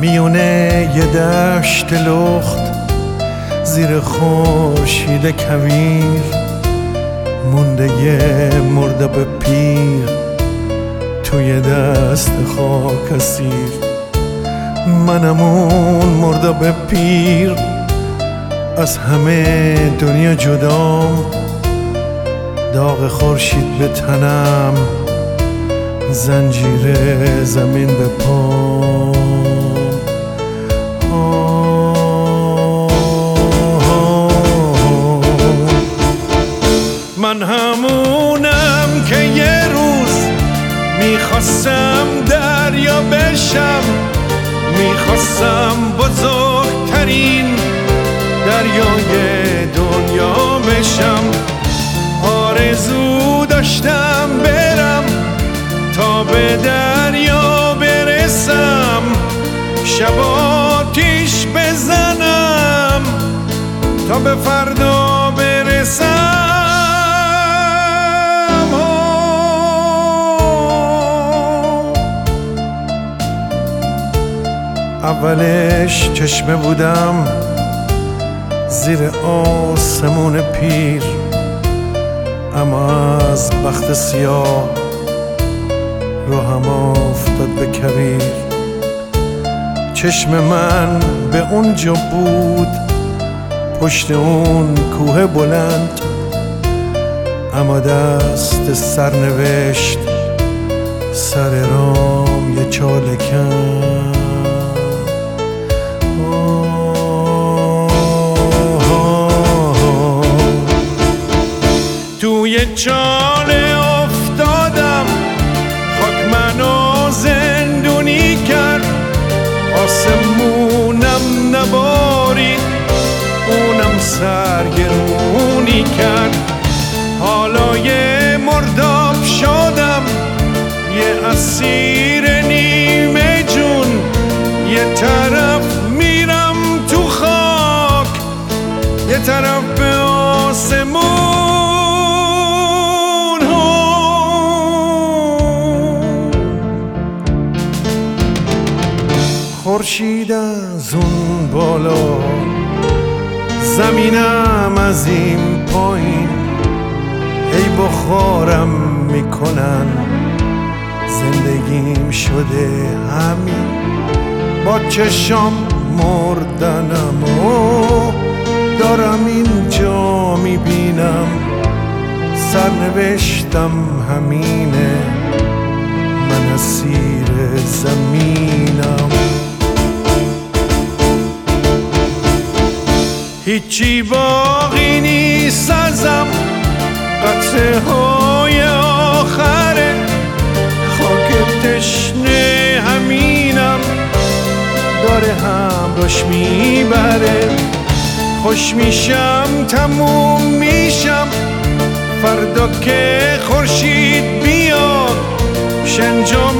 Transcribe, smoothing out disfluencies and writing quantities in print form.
میونه یه دشت لخت زیر خورشید کویر مونده یه مرداب پیر توی دست خاک اسیر. منم اون مرداب پیر از همه دنیا جدام، داغ خورشید به تنم، زنجیر زمین به پام. من همونم که یه روز میخواستم دریا بشم، میخواستم بزرگترین دریای دنیا بشم. آرزو داشتم برم تا به دریا برسم، شب آتیش بزنم تا به فردا برسم. اولش چشمه بودم زیر آسمون پیر، اما از بخت سیاه راهم افتاد به کویر. چشم من به اونجا بود پشت اون کوه بلند، اما دست سرنوشت سر رام یه چاله کند. توی چاله افتادم، خاک منو زندونی کرد، آسمونم نبارید، اونم سرگرونی کرد. حالا یه مرداب شدم، یه اسیر نیمه جون، یه طرف میرم تو خاک، یه طرف به آسمون. خورشید از اون بالا، زمینم از این پایین، ای بخارم میکنن، زندگیم شده همین. با چشام مردنم و دارم اینجا میبینم، سرنوشتم همینه، من اسیر زمینم. هیچی باقی نیست ازم، قطره های آخره، خاک تشنه همینم، داره همراش میبره. خوش میشم تموم میشم، فردا که خورشید بیاد، شنجا